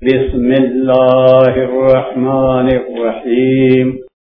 बिस्मिल्लाहिर्रहमानिर्रहीम।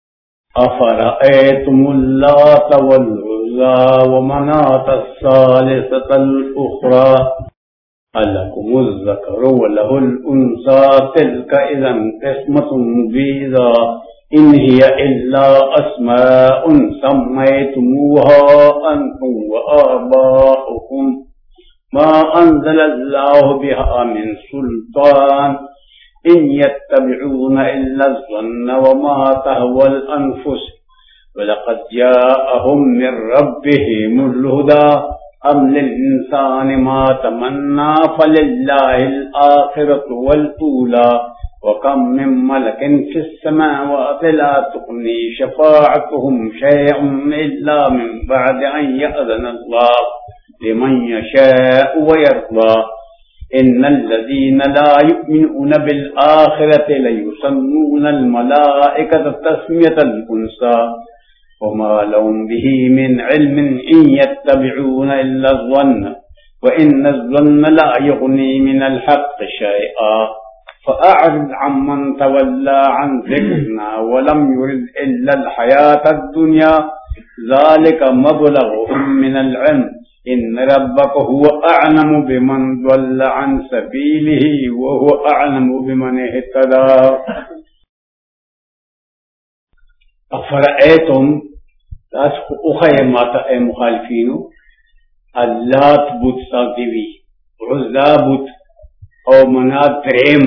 अफरअयतुमुल्लात वल-उज़्ज़ा व मनातस्सालिसतल उख़रा अलकुमुज़्ज़करु व लहुल उन्सा तिल्का इज़न क़िस्मतुन वीज़ा इन हिय इल्ला अस्माउन सम्मयतुमूहा अंतुम व आबाउकुम मा अंज़लल्लाहु बिहा मिन सुल्तान इन यत्तबिऊन इल्ला ज़न्न व मा तहवल अनफुस व लक़द जाअहुम मिन रब्बिहिमुल हुदा अम लिल-इंसानि मा तमन्ना फलिल्लाहिल आखिरतु वल ऊला व कम मिन मलकिन फिस समावाति ला तुग़नी शफ़ाअतुहुम शैअन इल्ला मिन बअदि अन यअज़न अल्लाहु लिमन यशाअु व यर्दा इन्नल्लज़ीना ला युमिनूना बिल आखिरति लयुसम्मूनल मलाइकता तस्मियतल उन्सा वमा लहुम बिही मिन इल्मिन इन यत्तबिऊना इल्ला ज़न्न व इन्नज़-ज़न्न ला युग़नी मिनल हक़्क़ि शैअन फ़अअरिज़ अम्मन तवल्ला अन ज़िक्रिना व लम युरिद इल्लल हयातद दुनिया ज़ालिका मब्लग़ुहुम मिनल इल्म इन्न रब्बका हुवा अअलमु बिमन ज़ल्ला अन सबीलिही व हुवा अअलमु बिमन इह्तदा। अफ़रअयतुम उख़य माता ए मुखालिफीनु अल्लात बुत सादिवी उज़्ज़ा बुत और मनात द्रेम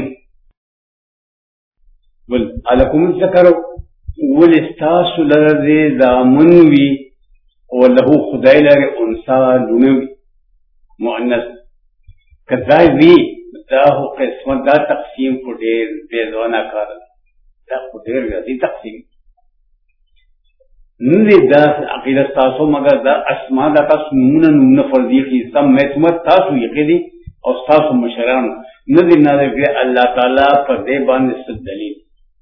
वल अलकुम ज़करु वल इस्तासु लरज़े ज़ामनवी व लहू खुदाई लरे उन्सा लुनवी मुअन्नस कज़ावी दाहु क़िस्मत दा तक़सीम को ढेर बेज़वाना कार दा को ढेर ज़्यादा तक़सीम नंदे दा अक़ीदा तासो मगर दा अस्मा दा तस्मुना नुना फर्जी की सब मैसमत तासु यक़ीदी और तासु मशरान नदी नादे के अल्लाह ताला पर देबान से दलील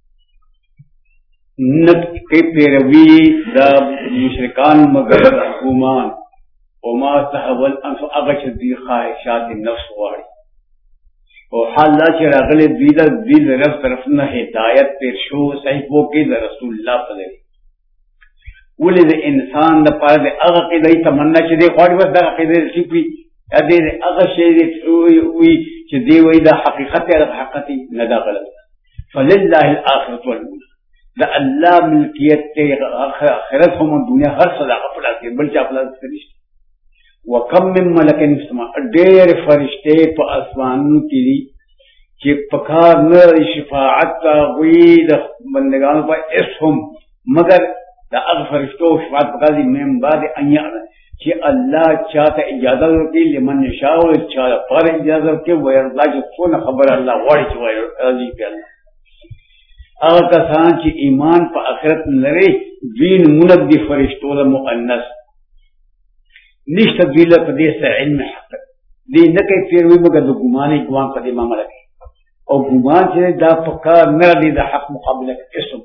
नत के पेरवी दा मुशरिकान मगर गुमान वमा तहवल अनफ अगशदी ख्वाहिशात नफ्स वाड़ी और हाल चिरागले दीदा दिल रफ तरफ न हिदायत पेशो सही वो के रसूलुल्लाह पले वले दे इंसान द पार दे अगकीदा तमन्ना चदे ख्वाड़ी बस दा अकीदे सिपी अदे अगशे वी चदे वी दा हकीकत हकीकती नदा गलत फलिल्लाहिल आखिरतु वल ऊला दा अल्लाह मिल्कियत के आखिरत हम दुनिया हर सदा अपना के बल चापला फरिश्ते व कम मिन मलकिन समा डेर फरिश्ते प आसमान की कि पकार न शफाअत का वीद बंदगान पर इसम मगर दा अग फरिश्तों शफाअत पकार दी में बाद अन्या कि अल्लाह चाहता इजाजत की लिमन शाह चाह पर इजाजत के वो अल्लाह जो सोना खबर अल्लाह वाड़ी जो राजी के अल्लाह अगर कसान की ईमान पर आखिरत लरे दीन मुनद्दी फरिश्तों मुअन्नस निश्त दिल प्रदेश से इल्म हक दी न के फिर भी मगर दो गुमानी गुमान पदे मामला लगे और गुमान से दा पक्का न दी दा हक मुकाबले के किस्म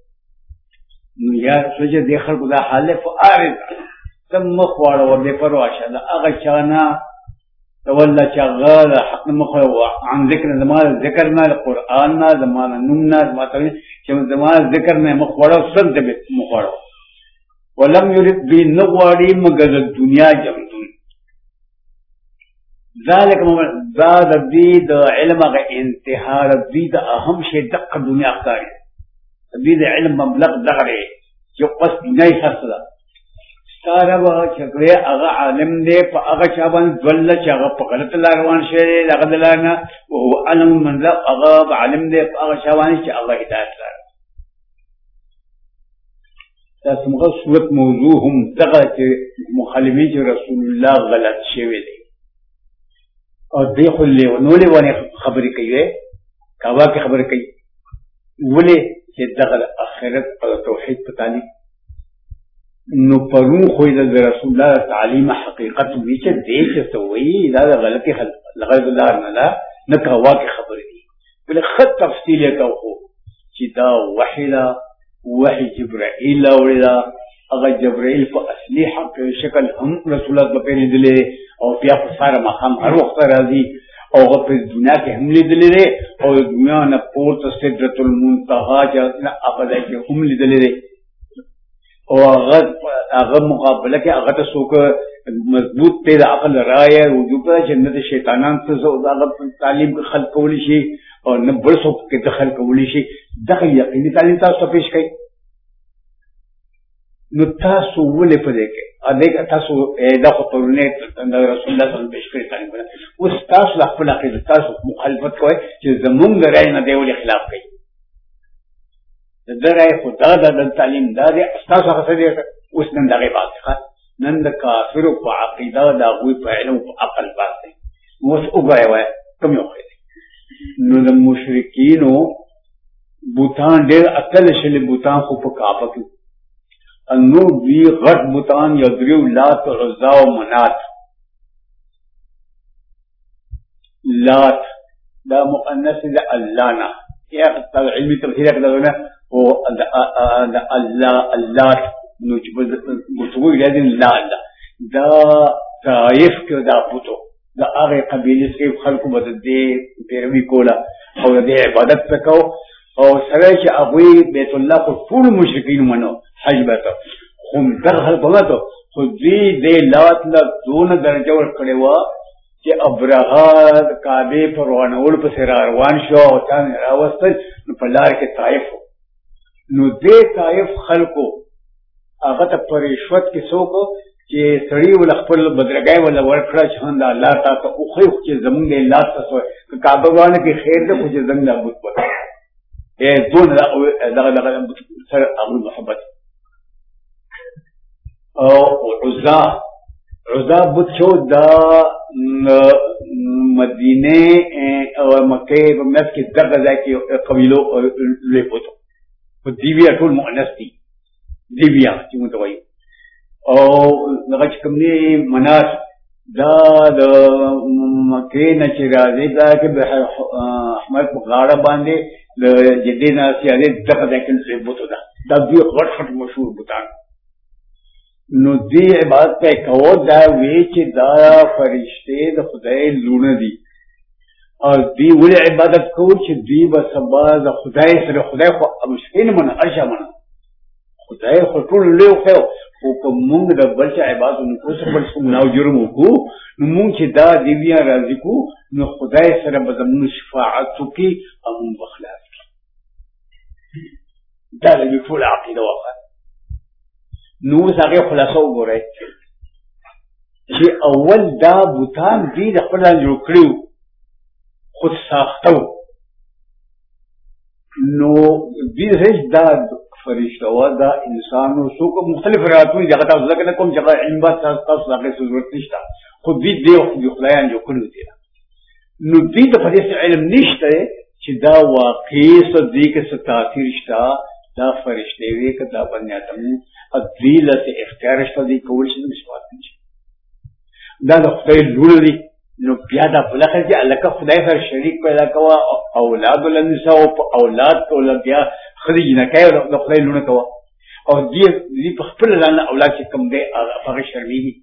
यार सोचे देखल खुदा हाले फआरिद तम मखवाड़ और बेपरवाह अगर चाना तवल्ला चागल हक मखवा आन जिक्र ज़मान जिक्र में कुरान ना ज़मान नुमना ज़मान जब ज़मान जिक्र में मखवाड़ा संत बे मखवाड़ा वलम युरिद बी नवाड़ी मगर दुनिया जमदुन ज़ालिक ज़ाद दीद इल्म का इंतहार दीद अहम शे दक दुनिया अख्तारी दीद इल्म मबलग दगरे जो पस नहीं हसला सारा वह चक्रे अगा आलम दे प अगा चाबन दवल्ल चागा पकड़त लारवान शेरे लगदलाना वो अलम मंज़ अगा आलम दे प अगा चाबन चागा हिदायत लार तस्मग सूरत मौजू हम तगत मुखालिफी जो रसूलुल्लाह गलत शेवे दे और देखो ले नोले वाने खबर कहिए कावा की खबर कही वले के दगल आखिरत और तौहीद पताली नो परू खोई द रसूलुल्लाह तालीम हकीकत बीच देश तो वही ला गलती लगदलार नला न कावा की खबर दी बोले खत तफसील का हो चिदा वहीला वही जिब्राइल औला अगर जिब्राइल पर असली हक शक्ल हम रसूलुल्लाह को पहले दिले और पिया सारा मकाम हर वक्त राजी او په دنیا کې هم لیدلې او دنیا نه پورته سدرۃ المنتهى چې هغه کې هم لیدلې او هغه مقابله کې هغه ته څوک مضبوط ته د عقل رائے وجود جنت شیطانان ته هغه تعلیم خلق کولی شي او نه بل څوک کې دخل کولی شي دغه یقیني تعلیم تاسو پیش کړئ نو تاسو ولې په دې کې اده تاسو دا خطرونه رسول الله صلی الله علیه وسلم پیش کړی تعلیم اوس تاسو خپل عقیده تاسو مخالفت کوئ چې زمونږ رائے نه دی ولې خلاف کوي د رائے خدا د تعلیم دا دی تاسو هغه څه دی اوس نن دغه باسخه نن د کافر په عقیده دا غوي په علم او عقل باندې اوس وګورئ کوم یو نو د مشرکینو بوتان ډېر اکل شل بوتان خو په کعبه کې انو دی غټ بوتان یذریو لات عزا او منات لات دا مؤنث د الله نه یا علمي تفسیر کړه او الله اللات نو چې بوتوي لازم لا دا طائف کې دا بوتو دا هغه قبیله کې خلکو مدد دي پیروي کوله او د عبادت وکاو او سره چې ابوي بیت الله کو ټول مشرکین منو حج به هم دغه بلته خو دې لات لا دون درجه ور کړي وا چې ابرهه کعبه پر روانول په سر روان شو او تان راوستل په لار کې طائف نو دې طائف خلکو هغه ته پرېښود کې څوک چې سړی ول خپل بدرګای ول ورکړه چې هند الله تعالی او خو چې زمونږ الله تاسو کعبه باندې کې خیر ده خو چې زمونږ ابوت وکړه دون دغه سره ابو محبت او عزا بوت شو دا مدینه او مکه په مس کې دغه ځای کې قبیلو لوی بوت په دیویا ټول مؤنث دي دیویا چې موږ وایو او دغه کوم نه مناس دا د مکه نه چې راځي دا کې احمد په غاړه باندې د جدينا سیاده دغه ځای کې بوتو دا دوی غټ مشهور بوتان نو دی عبادت په کوو دا وی چې دا فرشته د خدای لونه دي او دی ولې عبادت کوو چې دی به سبا د خدای سره خدای خو مشکین من ارشا من خدای خو ټول له خو په موږ د بل چې عبادت نکو څه بل څه نو جرم وکړو نو موږ چې دا دی بیا راځي کو نو خدای سره به زموږ شفاعت وکي او بخلاف دا د ټول عقیده واخا نو هغه خلاصو وګورئ چې اول دا بوتان دې د خپل جوړ کړو خود ساختو نو دې هیڅ دا فرشتہ و دا انسان او څوک مختلف راتوي دغه تاسو ځکه کوم چې علم با تاسو هغه ضرورت نشته خو دې خدایان جوړ کړو دي نو دې د پدې علم نشته چې دا واقعي صدیق ستاثیر شته دا فرشته وی کدا باندې اتم ادلیلت اختیار شته دی کول شي مسوات نشي دا د خدای لوري نو بیا دا بلخه چې الکه خدای سره شریک پیدا کوا اولاد النساء او اولاد کول بیا خدای نه کوي د خدای لونه کوا او دې په خپل ځان اولاد چې کوم دی هغه شرمېږي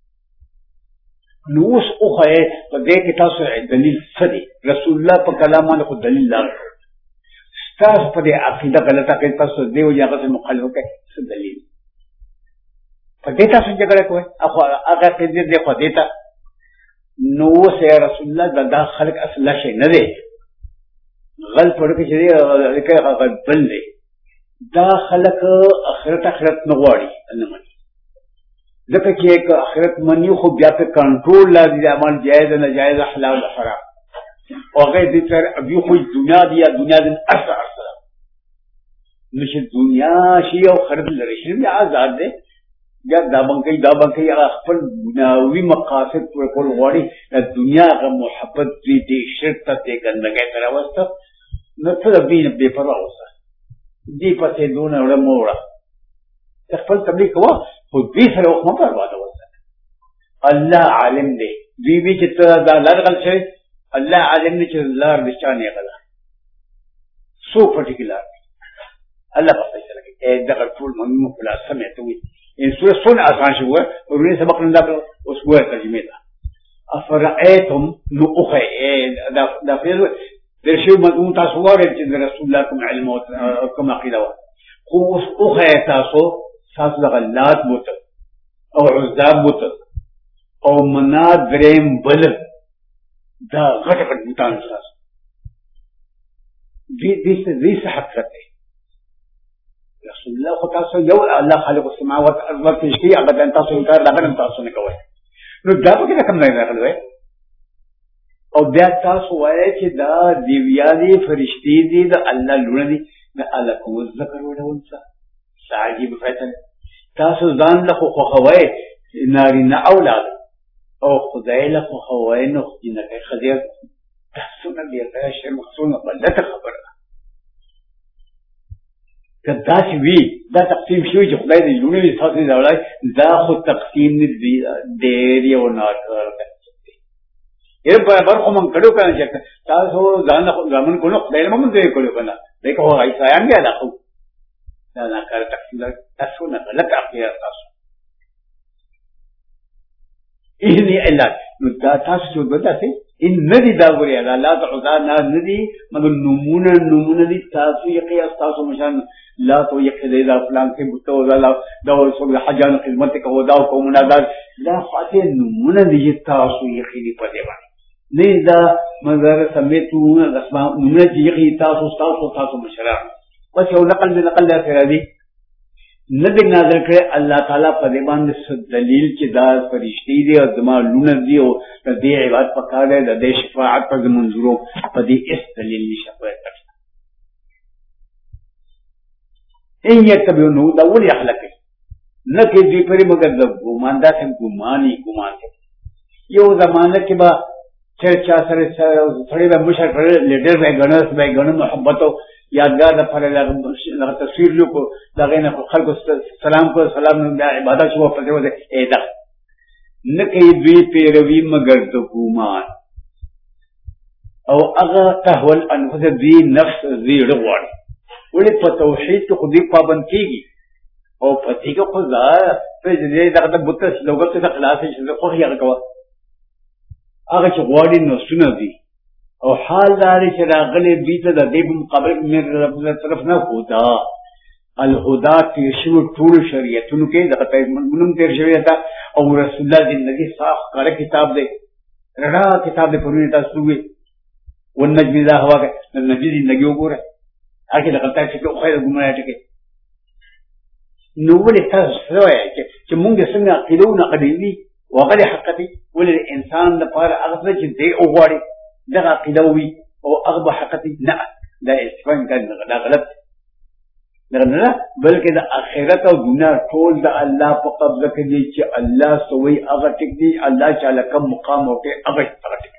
نو اوس اوخه په دې کې تاسو دلیل څه دی رسول الله په کلام باندې خو دلیل لار تاسو په دې عقیده غلطه کوي تاسو دیو یاغه مخالفت کوي څه دلیل په دې تاسو جګړه کوي هغه دې دې خو دې ته نو سه رسول الله دا خلق اصل شي نه دی غل پړ کې چې هغه بل دی دا خلق اخرت نه غواړي نه مانی ځکه چې اخرت منی خو بیا په کنټرول لازم عمل جایز نه جایز حلال او حرام اوغه دې تر ابي خو دنیا دی یا دنیا د اثر نشي دنیا شي او خرد لري شي بیا آزاد دی یا دا بانکي خپل دنیاوي مقاصد پر کول غواړي د دنیا غو محبت دې شرط ته ګندګي تر واسطه نو څه به پروا اوسه دې پته دونه وړه موړه خپل تبلیغ کوه خو دې سره وخت په برباد وسه الله عالم دی دې چې دا لږ شي الله عالم دی چې لار نشانه غلا سو پرټیکولر الله په فیصله کوي دغه ټول مهمه خلاصه مې ته وي ان سوره سن آسان شو ورونه سبق نه دا اوس ګوره ترجمه ده افرأيتم نو اخي دا فعل درشو مدون تاسو واره چې رسول الله کوم علم او کوم عقیده و خو اوس اخي تاسو لغلات بوت او عزاب بوت او منات دریم بل دا غټ بوتان تاسو دې څه حقیقت دی رسول الله خو تاسو یو الله خالق السماوات والارض کې شي هغه تاسو انکار لغنه تاسو نه کوئ نو دا په کوم نه راغلی او بیا تاسو وایي چې دا دیویاني فرشتي دي د الله لونه دي د الله کو ذکر وړول څه عجیب فتن تاسو ځان له خو خووي ناري نه اولاد او خدای له خو خووي نو نه کوي خدای تاسو نه دی راشه مخصوصه بلته خبره کدا چې وی دا تقسیم شوی چې خدای دې لونه دي تاسو نه اولاد دا خو تقسیم دی ډېر یو ناکار دی یې برابر کوم کډو کنه چې تاسو ځان له ځامن کو نو خدای نه مونږ دې کولو کنه دغه هغه ایسایان دی دا خو دا ناکار تقسیم تاسو نه غلط عقیده تاسو إني إلا ندا تاسو بدأتي إن ندي داوري على لا تعذا ندي مگر نمونه دي تاسو يقياس تاسو مشان لا تو يقيد إذا فلان في بتو لا دور صبر حجان خدمتك وداو كومنادار لا فاتي نمونه دي تاسو يقيد بديبان ندا مگر سميتو اسماء نمونه دي يقيد تاسو مشرع بس يو نقل من نقل لا فرادي ندی نازل کړي الله تعالی په دې باندې دلیل چې دا فرشتي دي او دما لونه دي او د دې عبادت پکاره د دې شفاعت پر منظورو په دې اس دلیل نشوي ان يتبعون دا ولي اخلاق نه کې دې پرې مگر د ګمان دا څنګه ګمان یو زمانه کې با چرچا سره سره د مشر لیډر به غنس محبت یادگار پر لغه تصویر لو کو دغه نه خلکو سلام کو سلام نه عبادت شو په دې وځه اېدا نه کوي دوی پیروي مگر د ګمان او هغه تهول انفس دوی نفس زیړ وړ ولې په توحید خو دې پابند کیږي او په دې کې خو ځا په دې دغه بوت لوګو ته خلاصې شي خو یې هغه هغه چې غواړي نو سونه دي او حال داري چې راغلي بیت د دې په مقابل مې رب طرف نه خدا الهدى في شو ټول شریعتونو کې دغه پیغمبرونو تیر شوی تا او رسول الله دې نبی صاحب کار کتاب دې رڼا کتاب دې پرونی تاسو وي ونجم ذا هوا کې نبی دې نګي وګوره هغه دغه تاسو کې خو ګمړای ټکی نو ولې تاسو سوي چې موږ څنګه عقیدونه قدیمی وغلی حقیقي ولې انسان لپاره هغه چې دې وګوري دغه عقیدوي او اغبى حقیقي نه دا استفان کان دا غلط نه بلکې د اخرت او دنیا ټول د الله په قبضه کې دي چې الله سوي هغه ټک دي الله تعالی کوم مقام او کې هغه ټک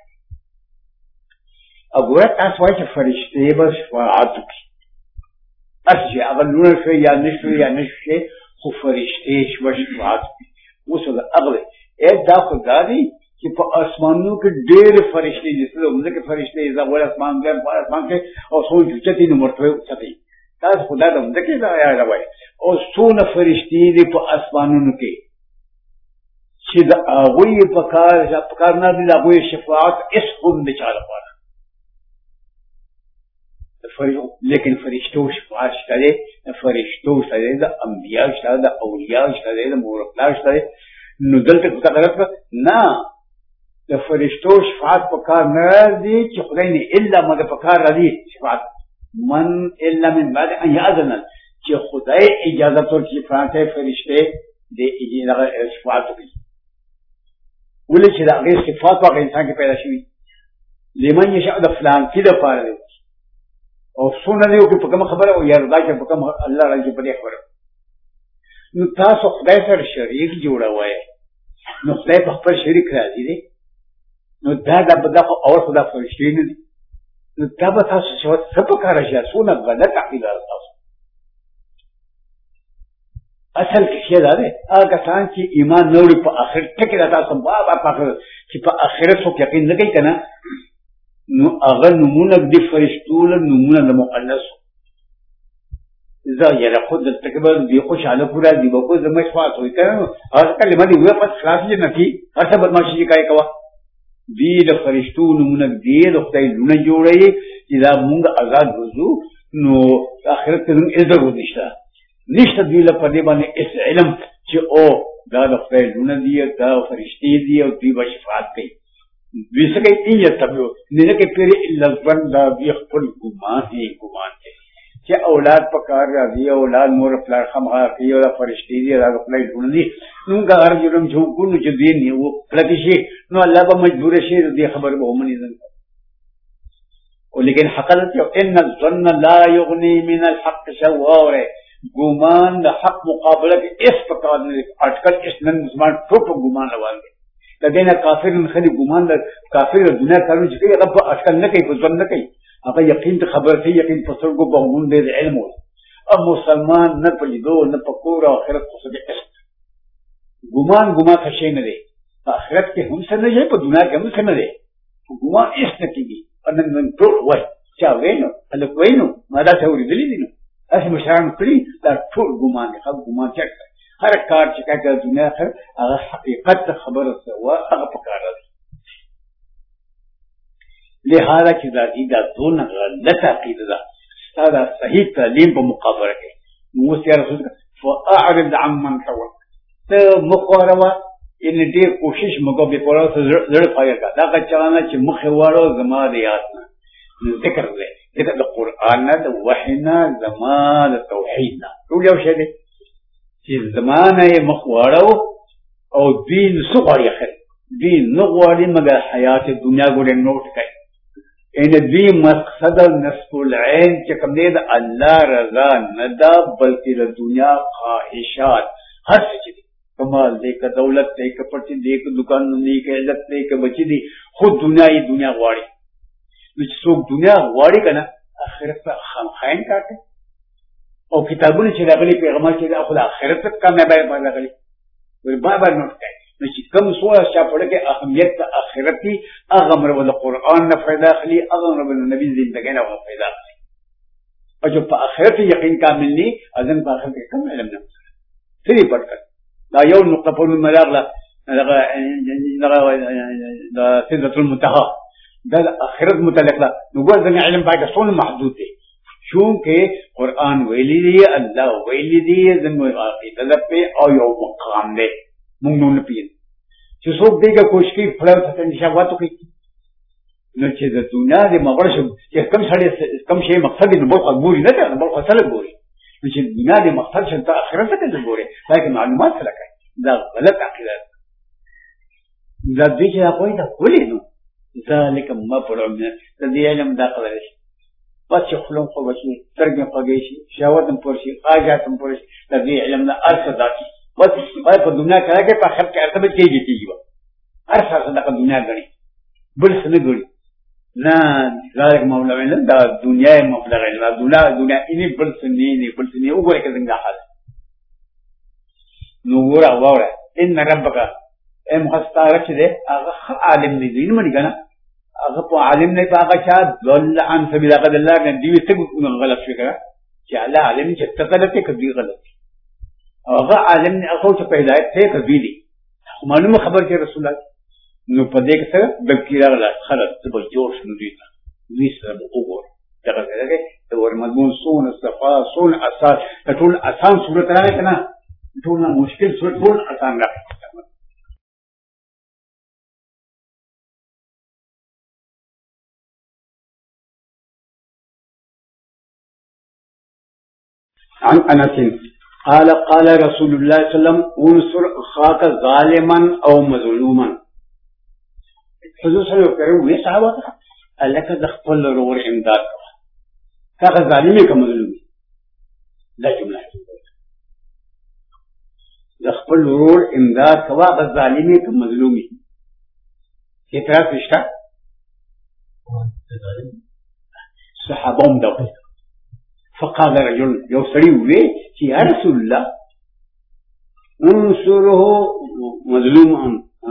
وګوره تاسو وايي چې فرشته به شفاعت کوي اصلي هغه نور شي یا نشي خو فرشته شفاعت کوي اوس دا هغه دا خو دادي چې په اسمانونو کې ډېر فرشتي دي څه موږ کې فرشتي دا ول اسمان کې کې او څو چتي نو مرتبه چتي تاسو خدای د موږ کې دا یاد وای او څونه فرشتي دي په اسمانونو کې چې دا هغه په کار نه دي دا هغه شفاعت اس هم د چا لپاره لیکن فرشتو شفاعت شته فرشتو شته د انبیاء شته د اولیاء شته د مورخلا شته نو دلته څه غلط نه د فرشتو شفاعت په کار نه دي چې خدای نه الا مګ په کار راځي شفاعت من الا من بعد ان ياذن چې خدای اجازه ورکړي فرانسه فرشته د اجازه شفاعت کوي ولې چې دا غیر صفات په انسان کې پیدا شي لمن يشاء د فلان کې د پاره او څونه دی او په کوم خبره او یاردا چې په کوم الله راځي په دې خبره نو تاسو خدای سره شریک جوړوي نو خدای په خپل شریک راځي دي نو دا بدغه اور خدا فرشتي نه دي نو دا به تاسو څه په کار شي څونه غلط عقیده تاسو اصل کې څه ده هغه کسان چې ایمان نوري په اخرت کې راځي تاسو بابا په چې په اخرت څو یقین نه کوي کنه نو هغه نمونه د فرشتو له نمونه د مؤنث اذا يرخد التكبر دي خوشاله پورا دی بکو زما شفاعت وي کنه هغه کلمه دی وې په خلاص نه کی هر څه بدمعشي کوي کوا دی د فرشتو نمونه دی د خدای لونه جوړي چې دا مونږ آزاد وځو نو آخرت کې موږ عزت نشته دی له پدې باندې اس علم چې او دا د خدای لونه دی دا فرشتي دی او دی به شفاعت کوي دوی څه کوي ان یتبعو نه کې پیری الا ظن دا دی خپل ګمان دی چې اولاد پکار راځي اولاد مور پلار خمغه کوي او فرشتي دی دا خپل لونه دی نو ګار جرم جو کو نو چې دی نه وو کله شي نو الله به مجبور شي دې خبر به ومني ځن ولیکن حقیقت یو ان الظن لا یغنی من الحق شواره ګمان د حق مقابله کې اس پکار نه اٹکل اس نن مسلمان ټوپ ګمان روان دي کدی نه کافر نه خلی ګمان د کافر د دنیا کارونه چې کوي رب اٹکل نه کوي په ځن نه کوي هغه یقین ته خبر کوي یقین په سرګو په مونږ د علم او مسلمان نه په لیدو نه په کور او آخرت څه دي ګمان څه شي نه دی په آخرت کې هم څه نه دی په دنیا کې هم څه نه دی ګمان اس نه کیږي ان من ټول وای چا وینو اله وینو ما دا ته ورېدلې دي نو اسی مشران کړی دا ټول ګمان دی خو ګمان چټ هر کار چې کوي دنیا خر هغه حقیقت خبره سوا هغه پکاره دی لہذا چې دا دون غلط عقیده ده دا صحیح تعلیم په مقابله کې نو سي رسول فاعرض عمن تول ته مقاربه ان دې کوشش مګو به پورا زړه پایګه دا کچانه چې مخ وړو زما د یادنه ذکر دې د قران نه د وحی نه زما د توحید نه ټول یو شی دی چې زمانه مخ وړو او دین سوغړی اخر دین نو غواړي مګر حیات دنیا ګورې نوٹ کړي ان دې مقصد نصف العين چې کوم دې د الله رضا نه دا بلکې د دنیا خواهشات هر څه کمال دې کا دولت دې کا پټي دې کا دکان دې کا عزت دې کا بچي دې خود دنیا غواړي نو چې څوک دنیا غواړي کنه آخرت ته خامخاین کاټي او کتابونه چې راغلي پیغمبر چې د آخرت ته کامیابی باندې راغلي ور بابا نوٹ کړي نو چې کوم څو چې په لکه اهمیت د آخرت کی هغه امر ول قرآن نه پیدا اخلي هغه امر ول نبی زندګۍ نه پیدا اخلي او چې په آخرت یقین کامل ني اذن په آخرت کې کوم علم نه سری پټ دا یو نقطه په مراغله دا سدرة المنتهى دا آخرت متعلق لا نو ګور علم پاکه څون محدود دي چونکه قرآن ویلی دی الله ویلی دی زموږ عقیده په او یو مقام دی مونږ نه پیل چې څوک دغه کوشش کوي فلو ته نشاواتو کوي نو چې د دنیا د مغرب چې کم شي مقصد نه بل قبول نه ده بل اصل ګوري نو چې دنیا د مقصد شته آخرت ته ګوري لکه معلومات سره کوي دا غلط عقیده دا دې چې هغه دا ولې نو ذالک ما پرونه د دې علم داخله شي پس خلون خو بشي ترګه پګې شي شاوتم پورشي حاجاتم پورشي د دې علم نه ارث داتي بس په دنیا کې راګه په خپل کې ارتبه کېږي ارث صدقه دنیا غړي بل څه نه غړي نه ذالک مولا ویل دا دنیا مبلغ نه دنیا اني بل څه نه وګوره کې څنګه حال نو وره ان ربک ام خستاره چې ده هغه عالم دی نه مني کنه هغه په عالم نه هغه چا ضل عن سبيل الله نه دی څه غلط فکر چې الله عالم چې تکلته کوي غلط هغه عالم نه هغه ته په هدایت ته کوي دي معلومه خبر چې رسول الله نو په دې کې سره د کیراله خلک په جوش نه دي سره وګور دا غره ته ور مضمون سون صفا سون اساس ټول آسان صورت راځي کنه ټول مشکل صورت ټول آسان راځي عن انس قال رسول الله صلى الله عليه وسلم انصر اخاك ظالما او مظلوما حضور صلی الله علیه وسلم صحابه الک دخل رور امداد کا ظالمی کا مظلوم لا جمله دخل رور امداد کا ظالمی کا مظلومی یہ طرح رشتہ صحابہ دو فقال رجل يوصلي وي يا رسول الله انصره مظلوما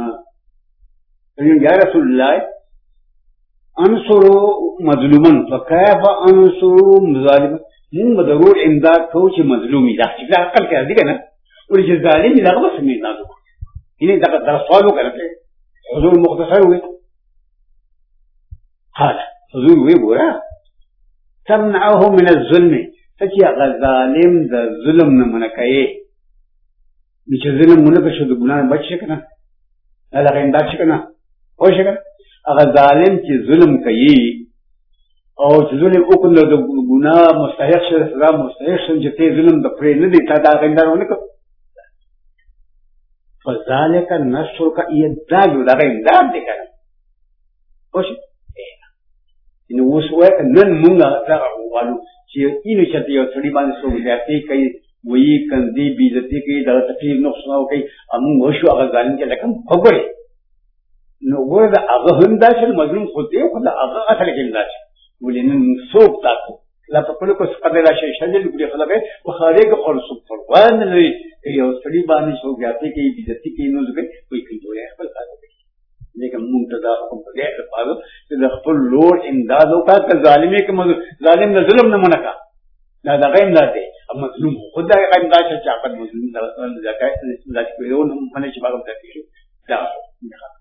يا رسول الله انصره مظلوما فكيف انصره ظالما من ضرور امداد کو چې مظلومي دا چې عقل کې دي کنه ولې ظالم دا بس نه نازو یعنی دا سوالو کوي حضور مختصر وي قال حضور وی ګوره تمنعه من الظلم چې هغه ظالم د ظلم نه منکې چې ظلم منکه شو د ګناه بچ شي کنه هغه امداد شي کنه او شي کنه هغه ظالم چې ظلم کوي او چې ظلم وکړي د ګناه مستحق شي سزا مستحق شي چې ته ظلم د پرې نه دي تا دا غندارونه کو فذلك نشر کا یدال دا امداد دي کنه او شي نو وسوه نن مونږه دا غواړو چې اینو چې یو څړي باندې سو ځاتې کوي وی کندي بیزتی کوي دا تکلیف نقصان کوي امون وشو هغه ځان چې لکه خبره نو ورته هغه هم دا چې مظلوم خو دې خو هغه اصل کې دا چې ولنن سوق تاسو لا په کله کو څه بدلا شي شنه لګي خلک په خارج کې خرص پروان لري یو څړي باندې سو ځاتې کوي بیزتی کوي نو ځکه کوئی کوي خپل تاسو لیکن منتدا حکم دې په پاره چې د خپل لور امداد وکړه ظالمي کې ظالم نه ظلم نه منکا دا د غیم نه دی مظلوم خدای غیم دا چې په مظلوم د ځکه چې ذات کوي نو باندې چې باغ ته کیږي دا